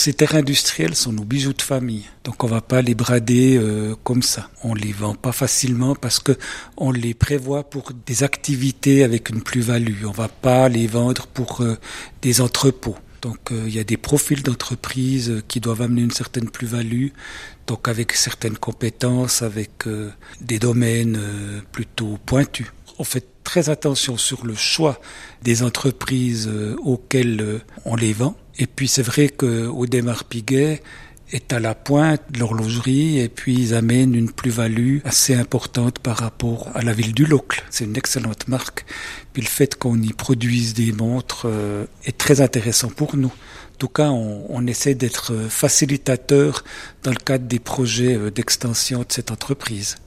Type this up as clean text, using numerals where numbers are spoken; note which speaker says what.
Speaker 1: ces terres industrielles sont nos bijoux de famille. Donc on va pas les brader comme ça. On les vend pas facilement parce que on les prévoit pour des activités avec une plus-value. On va pas les vendre pour des entrepôts. Donc il y a des profils d'entreprises qui doivent amener une certaine plus-value, donc avec certaines compétences, avec des domaines plutôt pointus. On fait très attention sur le choix des entreprises auxquelles on les vend. Et puis c'est vrai qu'Audemars Piguet est à la pointe de l'horlogerie et puis ils amènent une plus-value assez importante par rapport à la ville du Locle. C'est une excellente marque. Puis le fait qu'on y produise des montres est très intéressant pour nous. En tout cas, on essaie d'être facilitateur dans le cadre des projets d'extension de cette entreprise.